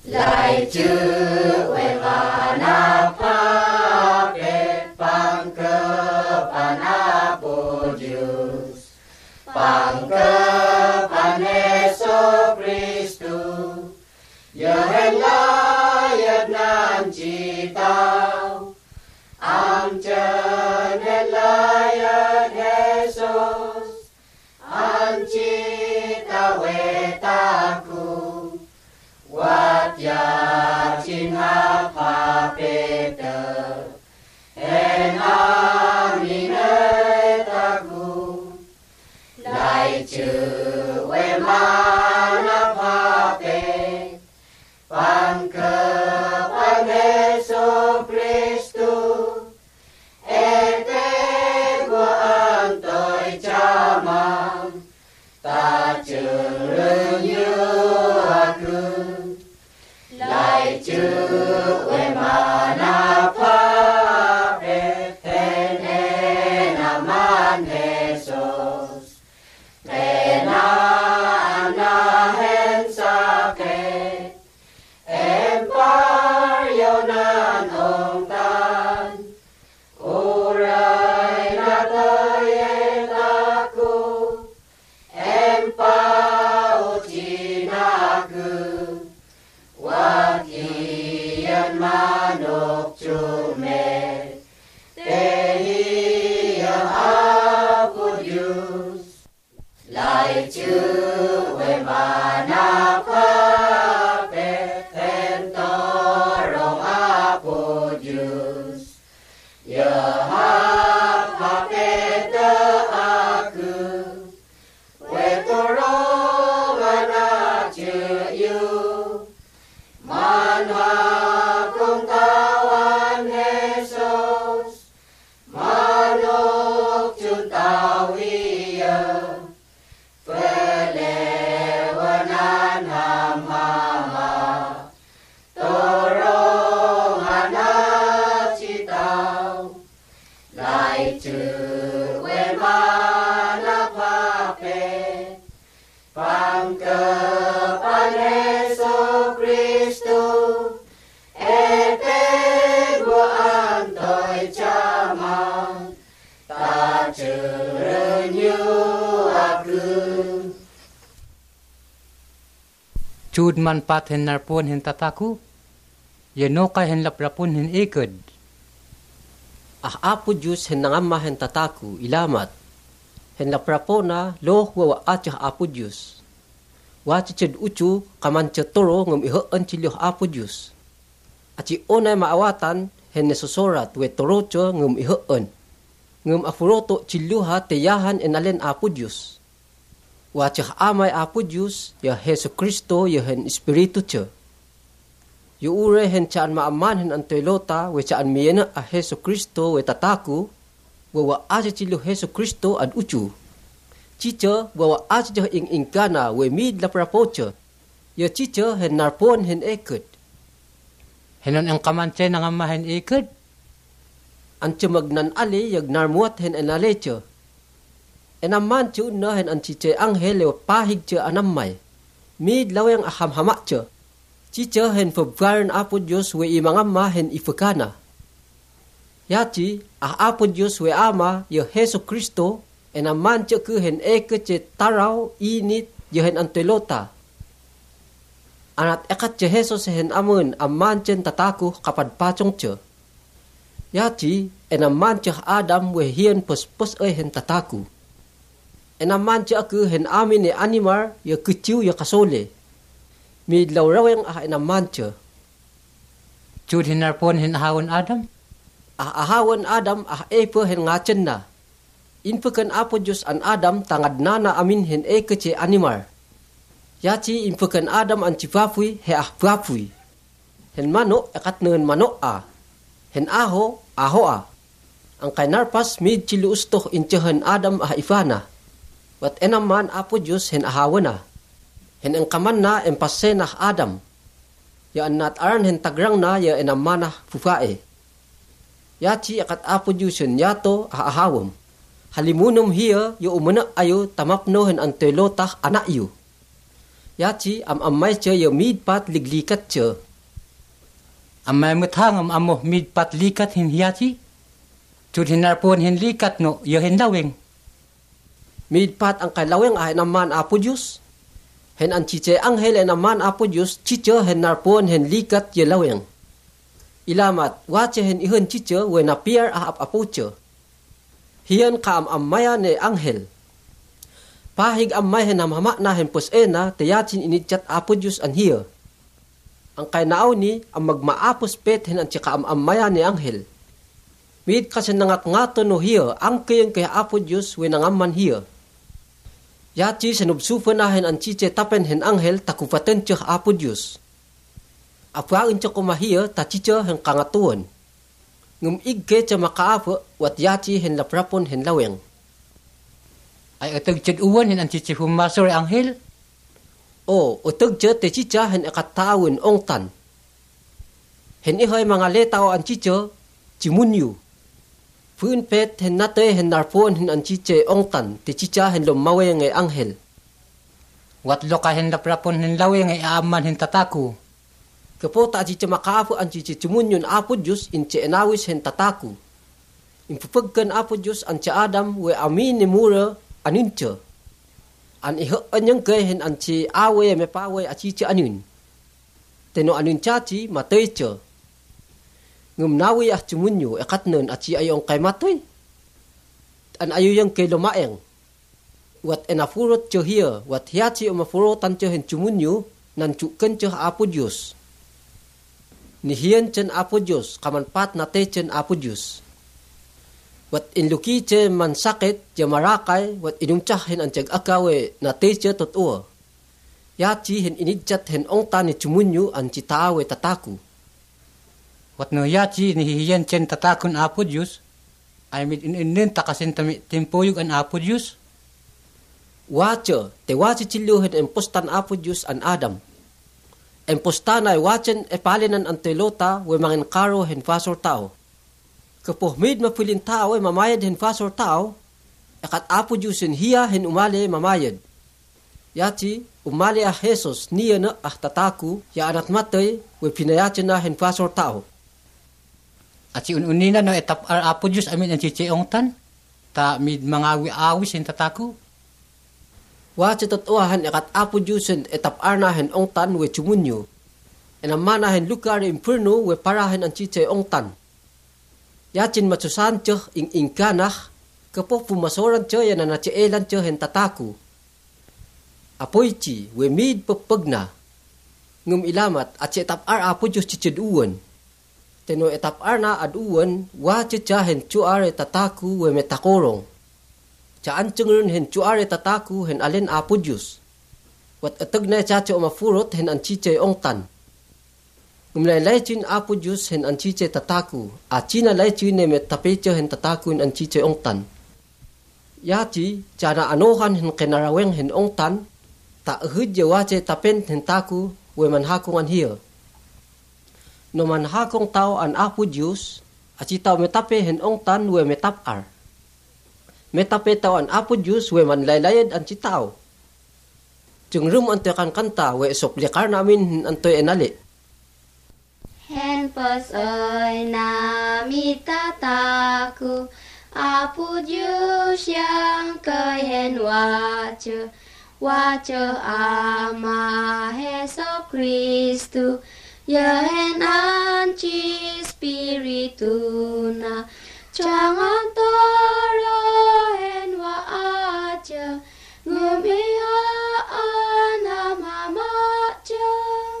Lai chư we mana pa pe pang cơ panapodius pang cơ paneso Christu Yehen layat nan chi tao am chân hen layat Jesus an chi ta we ta ku wat ya chin ha pa Peter en amine ta ku lai chư we mana pa pe Pan cơ paneso Christu ete của an tội cha mang ta chừng như cư lại chư we mana pa pe tene naman Jesus tena na hen sa ke Yonan ông tan urai na taye taku empau chinaku wakian manok chume tehi apodius lai chư we mana pa Chud man pat hen narpon hen tataku, yenoka hen laprapon hen ikod. Apo Diyos hen nangama hen tataku, ilamat. Hen laprapona lo wa atya Apo Diyos. Wachiched uchu kamancha toro ngam ihoan chilyo Apo Diyos. Achi onay maawatan hen nesosorat we torocho ngam ihoan. Ngam afuroto chilyuha teyahan enalen Apo Diyos. Wachah amay Apo Diyos, ya Heso Kristo, ya hen Espiritu Tiyo. Yu ure hen chaan maaman hen antoylota, we chaan miyena a Heso Kristo, we tataku, wawa aja chilo Heso Kristo ad uchu. Chicha, wawa aja jah ingana, we mid la prapocha. Ya chicha hen narpon hen ekod. Henon ang kamantay ng ama hen ekod? Ancha magnan ali, yag narmuat hen enalecha. Enaman chu na hen an chiche anghel o pahig cha anamay. Mid lawang ahamhamak cha. Chiche hen fabgaran Apo Diyos we imangama hen ifakana. Yachi, Apo Diyos we ama ya Heso Kristo, enaman cha ku hen eke che taraw init ya hen antelota. Anat ekat cha Jesus hen amun amman chen tataku kapad pachong cha. Yachi, enaman cha Adam we hien pus ay hen tataku. Enaman siya aku hen amin ni animar ya keciu ya kasole. Mid lawrawang enaman siya. Chud hen narpon hen ahawan Adam? Ahawan Adam epo hen ngacen na. Inpukan Apo Diyos an Adam tangad nana amin hen kece animar. Yaci inpukan Adam an cipapui he papui. Hen mano ekat ngen mano Hen aho Ang kay narpas mid chilu ustoh incehan Adam ifana. Wat enaman Apo Diyos hen ahawan na. Hen ang kaman na empase na Adam. Ya anat aran hen tagrang na ya enaman na fufae. Yaci akat Apo Diyos hen yato ahawam. Halimunum hiya yu umana ayo tamapno hen antelotah anak yu. Yachi amay cha ya mid pat liglikat cha. Amay muthang amo mid pat likat hin hiyachi. Chud hinarpon hin likat no yo hin laweng. Mid pat ang kalaweng ay naman Apo Diyos. Hen ang chiche anghel ay naman Apo Diyos, chiche hen narpon hen likat ya laweng. Ilamat, wache hen ihon chiche when appear ahap Apo cha. Hiyan ka amaya ni anghel. Pahig amay hen hamhama na hen pusena, tayachin initchat Apo Diyos an hiya. Ang kainaaw ni, ang magmaapos pet hen ang chika amaya ni anghel. Mid kasi nangat-ngato no hiya, ang kayang kaya Apo Diyos when nangaman hiya. Yachi sanubsufa na hen ang chiche tapen hen anghel takupaten chak Apo Diyos. Apain chak kumahiya ta chiche hen kangatuan. Ngumig ke cha makaapo wat yachi hen laprapon hen laweng. Ay utag chud uwan hin ang chichi humasor anghel. O utag cha te chicha hen akatawin ongtan. Hen ihoy mga letaw ang chiche chimunyu. Pun pet hen nate hen narpon hen ang chiche ongtan te chicha hen lumawe ngay anghel. Watlo ka hin laprapon hin laweng ay aaman hin tataku. Kapota chicha makaapo ang chiche chimunyon Apo Diyos in che enawis hen tataku. Impupagkan Apo Diyos ang che Adam we amin ni mura anin che. An iho anyang kay hen ang che awe me pawe a chiche anin. Teno anin chachi matay che. Ngumnawi ah chimunyo ekat nun at si ayong kay matoy. An ayuyang kay lumaeng. Wat enafurot cho hiya, wat hiyachi umafurotan cho hen chimunyo, nanchukan cho Apo Diyos. Nihiyan chen Apo Diyos, kamanpat nate chen Apo Diyos. Wat inluki che man sakit, ya marakay, wat inumchah hen ang tiyag akawe nate che totoo. Yachi hen inidjat hen ongta ni chimunyo ang chitaawe tataku. Wat no yachi nihiyan chen tatakon Apo Diyos, ay mid inin takasin timpuyog an Apo Diyos. Wacha, te wachi chiluhin empostan Apo Diyos an Adam. Empostan ay wachen epalinan ang telota we mangin karo hen fasor tao. Kapoh mid mapilin tao ay mamayad hen fasor tao, ekat Apo Diyos hen hiya hen umali mamayad. Yachi, umali ah Jesus niya na ah tataku, ya anat matay, we pinayachin na hen fasor tao. At si ununina no etap ar Apo Diyos amin ang chiche ongtan. Ta mid mga awis hin tataku. Wacha tatuahan ekat Apo Diyos hen etap ar na hen ongtan we chumunyo. Enamana hen lugar imperno we parahen ang chiche ongtan. Yachin matsusan cho ing ingkanah, kapo pumasoran cho yan na nachielan cho hen tataku. Apoychi we mid papagna. Ngum ilamat at si etap ar Apo Diyos chichiduan. Teno etap arna aduan, wache cha hen chuare tataku we metakorong. Chaan chungren hen chuare tataku hen alin Apo Diyos. Wat atag na cha cha umafurot hen ang chiche ongtan. Umlaylay chin Apo Diyos hen ang chiche tataku, at chinalay chin ne metapecha hen tataku hen ang chiche ongtan. Yachi, cha na anohan hen kenaraweng hen ongtan, ta ahudya wache tapen hen taku we manhakong an hiya. No manhakong tao an Apo Diyos, at si tao metape hen ongtan we metapar. Metape tao an Apo Diyos we manlaylayad an si tao. Tungrum antoy kan kanta we soplikar namin antoy enali. Hen pasoy nami tataku, Apo Diyos yang kay hen wache, wache ama Heso Kristu. Yahen anci spiritu na jangan toro hen wa aja ngumihaan hamamaja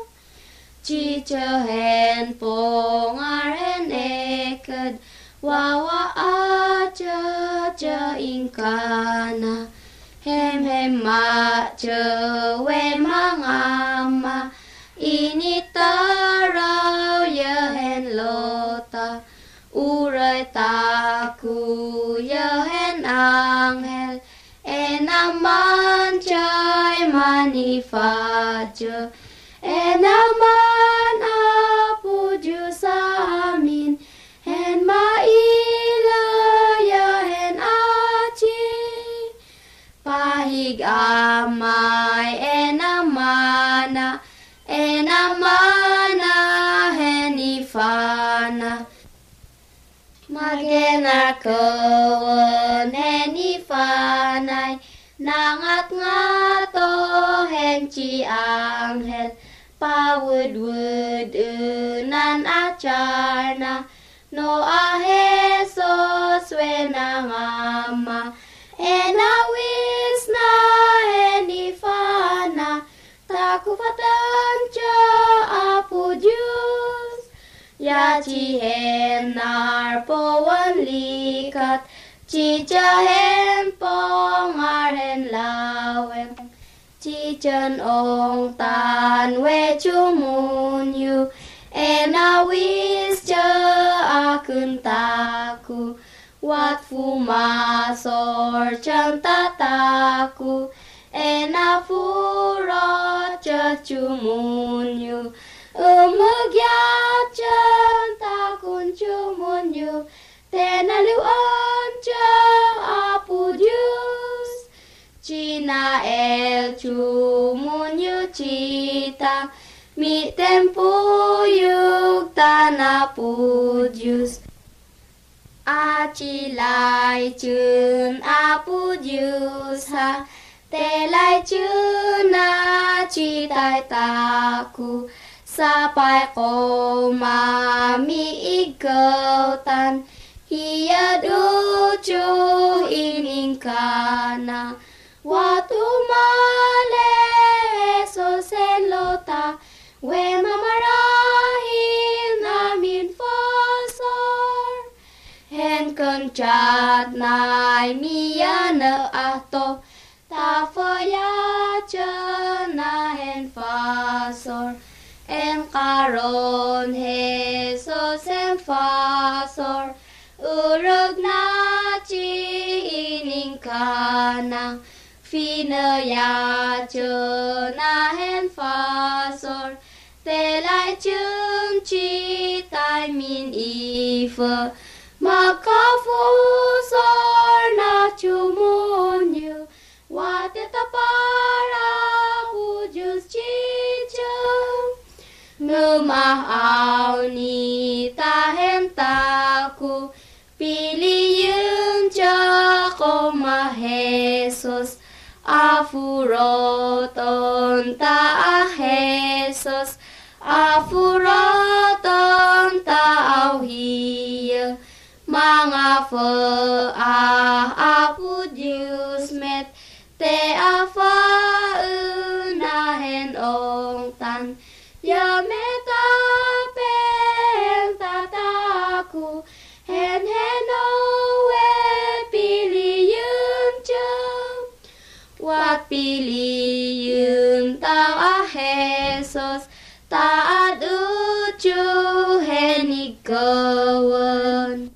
cica hen pongar hen ekad wawa aja ja ingkana hem maja we mangama ini tarau yahen lota, uray taku yahen anghel, enaman chay manifaja, enaman Apo Diyos amin, hen maila yahen aci, pahig amay enaman amana hen ifana. Magenar kawan hen ifanay, nangat ngato hen ci anghel, pawud-wud nan acarna, no ahesos wenangama, enawis na hen ifana, takufatan ca apu Diyos, ya ci hen narpawan likat, ci ca hen pongar hen laweng, ci chân ong tan we chumunyu, enawis ca akun taku, wat fumasor chan tataku, enafuro ca chumunyu, umegyachan takun chumunyu, tenaluan ca apu Diyos, cina el chumunyu cita, mi tempuyuk tanapu Diyos, acilai chun apu Diyos ha, telai chun na citai taku, sapai ko mami igautan, hiya ducu ining kana, watu male so selota, we mamarahin namin fasor, hen kenchat nai miya na ato, ta foya na hen fasor, en karon Jesus en fasor, urog na ci ining kana, finaya na hen fasor, telai chun ci tai min ife, makafusor na chumunyu, wateta para hujus cicem, ngumah ni tahen taku, piliyun jako mahesos, afuroton ta ahesos, afuroton ta auhiya, mga apu Diyos met, te afa unahen ong tan, ya metapen tataku, hen owe piliyun jam, wat piliyun ta ahesos, taat ucu hen ikawan.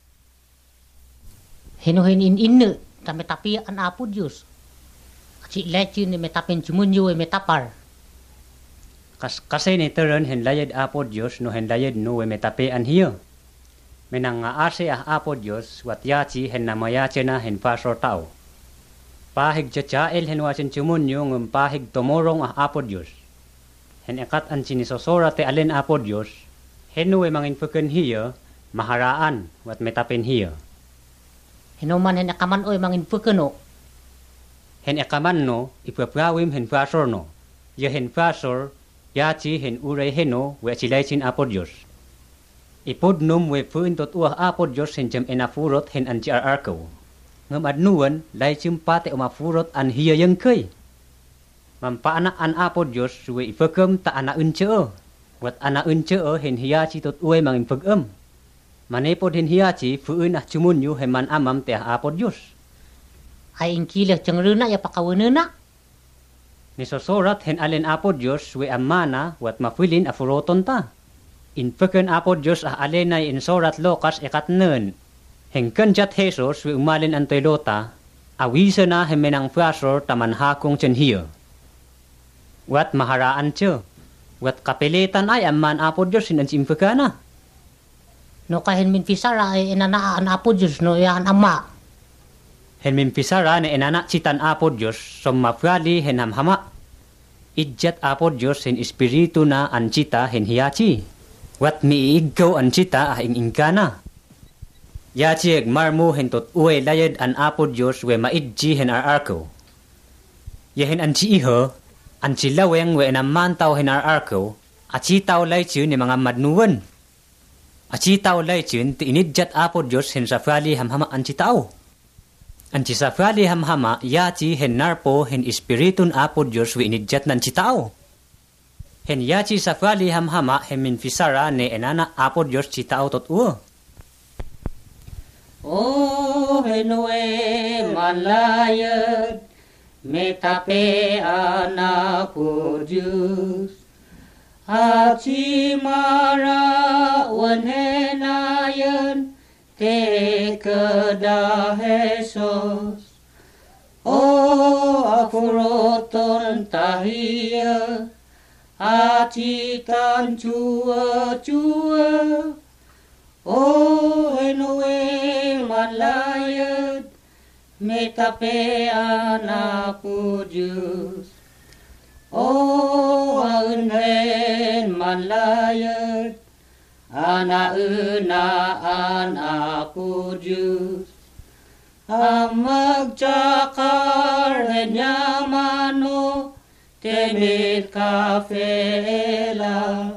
Henohen in tapi an apu Diyos. Ci lecin ni metapin cumunyu e metapar. Kasi ni teron hen layad apo Diyos no hen layad no we metape an hiyo. Menang nga ase apo Diyos wat yaci hen namayace na hen fasor tao. Pahig jacael hen wasin cumunyu ngum pahig tomorong apo Diyos. Hen ekat an sinisosora te alen apo Diyos, hen no we manginfuken hiyo, maharaan wat metapin hiyo. Henoman hen akaman oy mangin pukeno. Hen ekaman no, ipaprawim hen fasor no. Ya hen fasor, yaci hen uray heno, we acilaycin apo Diyos. Ipodnum we fuin tot uah apo Diyos hen jam enafurot hen an arko. Ngam adnuan, laycim pate umafurot an hiya yang kay. Mampaana an apo Diyos, we ipagam ta ana unceo. Wat ana unceo hen hiyaci tot uay mangin pagam. Manepod hen hiyaci fuin cumunyu hen man amam te apo Diyos. Ay ingkileh cengruna ya pakawenena. Nisosorat hen alen apo Diyos we amana wat mafilin afuroton ta. Inpeken apo Diyos alenay insorat lokas ekatnen. Hengken jat Jesus we umalin antelota, awisa na hen menang fasor taman hakong chen hiyo. Wat maharaan che, wat kapilitan ay amman apo Diyos hin ansimpekana. No kahen min fisara ay inanaan apo Diyos no yan ama. Hen min pisara ne enana citan apo Diyos som mafgali hen hamhama. Idjat Apo Diyos hen espiritu na ancita hen hiyachi. Wat miigaw ancita ahing ingkana. Yachi marmo hen tot uwe layad an Apo Diyos we maidji hen arko. Yahen anci iho, anci laweng we naman tao hen arko, aci tao lay chun ni mga madnuwan. Aci tao lay chun ti inidjat Apo Diyos hen safali hamhama anci tao. Anci safali hamhama yachi hen narpo hen espiritun Apo Diyos we inidjat nan ci tao. Hen yachi safali hamhama hen minfisara ne enana Apo Diyos ci tao tot uo. O henue malayad, metape Apo Diyos. Aci mara wanhenayan, te kedah Jesus. O afuroton tahia, aci tan cua. O henue malayad, metape Apo Diyos. O aunhen malayad, anauna Apo Diyos. Amagcakar henyamano, temit kafela.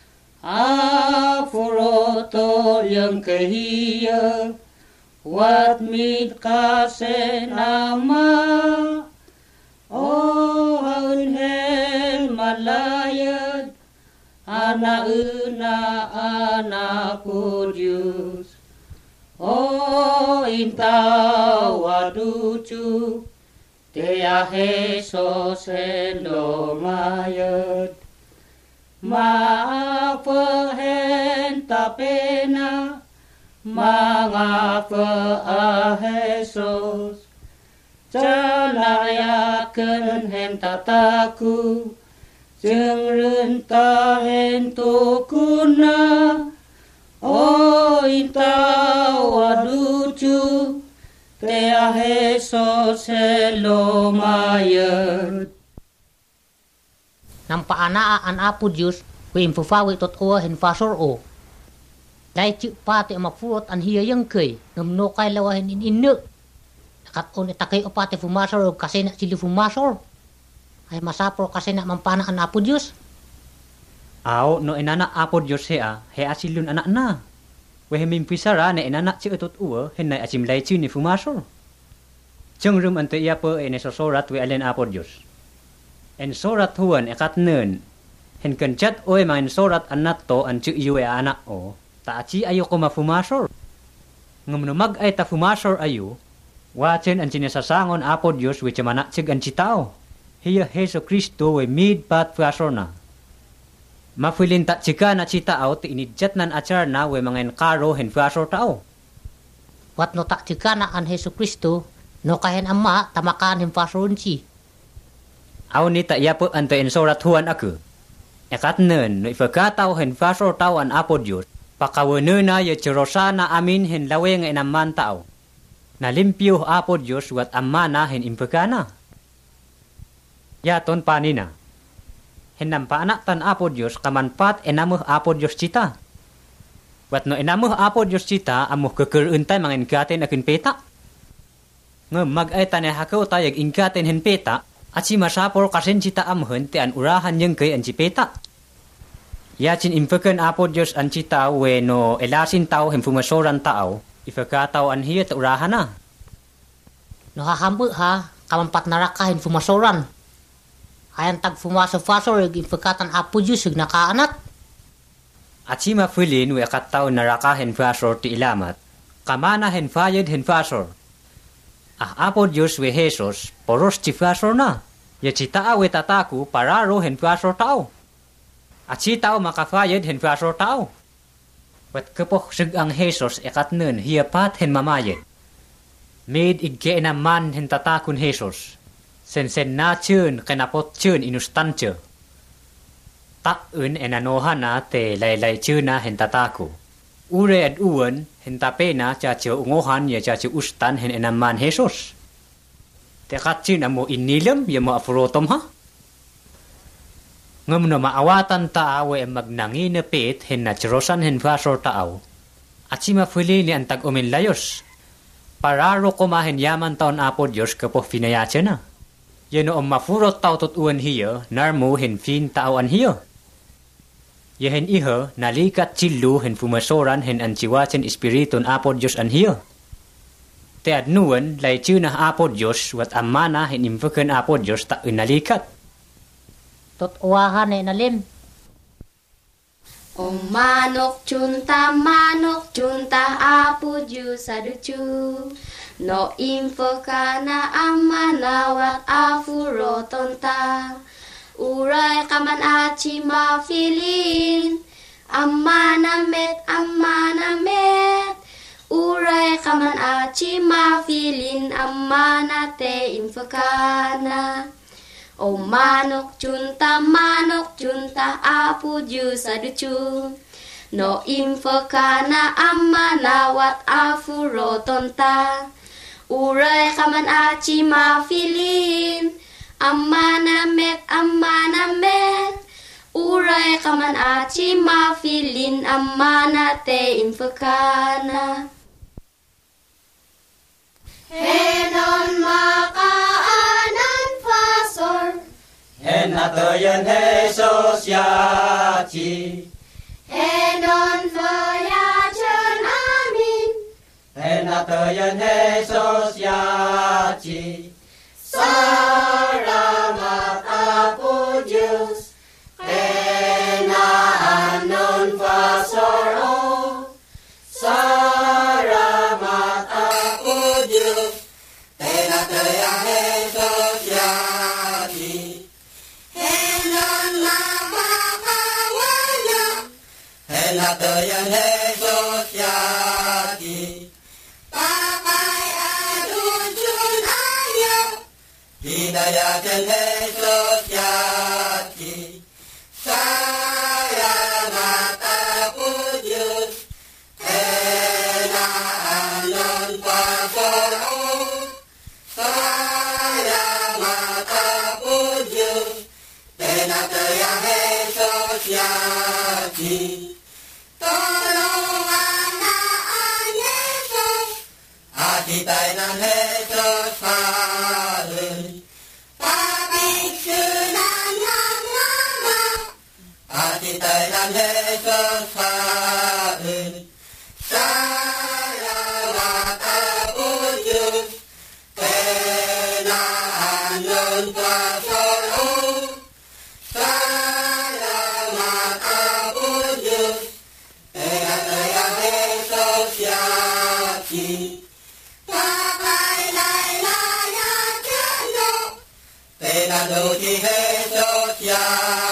Afuroto yang kehiya, wat mit kase nama. O aunhen malayad, anauna Apo Diyos. O intaw aducu, te Jesus elomayad. Maafahen tapena, mangafa Jesus. Calayakan hen tataku, jeng rentahen tukuna. O intaw aducu, te Jesus elomayad. Nampaana an Apo Diyos, we impufawi tot o hen fasor o. Dahil cik pati mapurot an hiya yang kay, ngamno kay lawahin inu. Nakat-on itakay o pati fumasor o kasi na sili fumasor. Ay masapro kasi na mampana an Apo Diyos. Aw, no inana Apo Diyos hea asilun anak na. We mimpisara na inana cik tot uwa, hen na asim lay ni fumasor. Jengrum ante iya po enesosorat we alen Apo Diyos. En sorat huan ekatnen, hen kenchat oe main sorat anat to an cik iwe anak o, ta aci ayo ko mafumasor. Ngumnumag ay ta fumasor ayo, wachen an sinasasangon Apo Diyos we camanak cig an citao. Hiya Heso Kristo we mid pat fasor na. Mafilin ta cika na citao ti inidjat nan achar na we mangen karo hen fasor tao. Wat no tak cika na an Heso Kristo, no kahen amma tamakan hen fasor unci. Aw ni ta iya po ante en sorat huan aku. Ekatnen no ifakataw hen fasor tao an Apo Diyos, pakawene na ye cirosana amin hen laweng enaman tao. Nalimpyo Apo Diyos wat amana hen impekana. Yaton panina. Hen nampaanak tan Apo Diyos kamanpat enamuh Apo Diyos cita. Wat no enamuh Apo Diyos cita amuh kekeruntay mangen gaten akin peta. Ngemag ay tanay hakaw tayag ingkaten hen peta, at si masapor kasin cita amhen ti an urahan yung kay an cipeta. Yachin impekan Apo Diyos an cita we no elasin tao hem fumasoran tao, ifakataw an hiya ta urahan na. No hahambu ha, kamampat narakahin fumasoran. Ayan tag fumaso-fasor yung ifakatan Apo Diyos yung nakaanat. At si mafilin we akataw narakahin fasor ti ilamat, kamana hen fayad hen fasor. Apo Diyos we Jesus, poros ti fasor na. Ya cita awe tataku pararo hen fasor tao. At si tao makafayad hen fasor tao. Wat kepoh sig ang Jesus ekatnen hiyapat hen mamayad. Made igke naman hen tatakun Jesus. Sen na chun kenapot chun inustanche. Tak un enanohan na te laylay chun na hen tataku. Ure at uwan, hentape na chacho ungohan ya chacho ustan hen enaman Jesus. Tekat chin amo inilam ya mo afurotom ha? ngam no maawatan tao e magnangi na pit hen na cherosan hen fasor tao. Achima fuli ni antag umin layos. Pararo kumahen yaman taon apo Diyos kapo finayache na. Yano ang mafurot tao tot uan hiyo, narmo hen fin tao an hiyo. Yehen iho, nalikat chilu hen fumasoran hen anchiwachen espiriton apo Diyos an hiyo. Te adnuan, lay na apo Diyos, wat amana hen imfuken apo Diyos ta unalikat. Tot uwahan e nalim. O manok junta apu ju saducu. No info kana amana wat afuro tonta. Uray kaman aci mafilin. Amana met. Uray kaman aci mafilin. Amana te info kana. O manok junta apu ju saducu. No info kana amana wat afuro tonta. Uray kaman aci mafilin. Amana met. Uray kaman aci mafilin. Amana te info kana. Henon makaanan fasor. En natoyan Jesus yachi. Henon voyagen amin. En natoyan Jesus yachi. Salamat apo Diyos. Kenaanon fasor o. Salamat apo Diyos. En natoyan Jesus yachi. Natoyan Jesus yaki. Papai adunjun ayo. Hidayatin Jesus yaki. Salamat apo Diyos. Kenaanon pasor o. Salamat apo Diyos. Natoyan Jesus yaki. Tulungan na ang Jesus, atitay ng Jesus Father. Pabigsunan ng Ama, atitay ng Jesus Father. Salamat apo Diyos, kenaanon pasor o. Salamat apo Diyos. Yaki. Papai laylaya kendo. Tenado si Jesus yaki.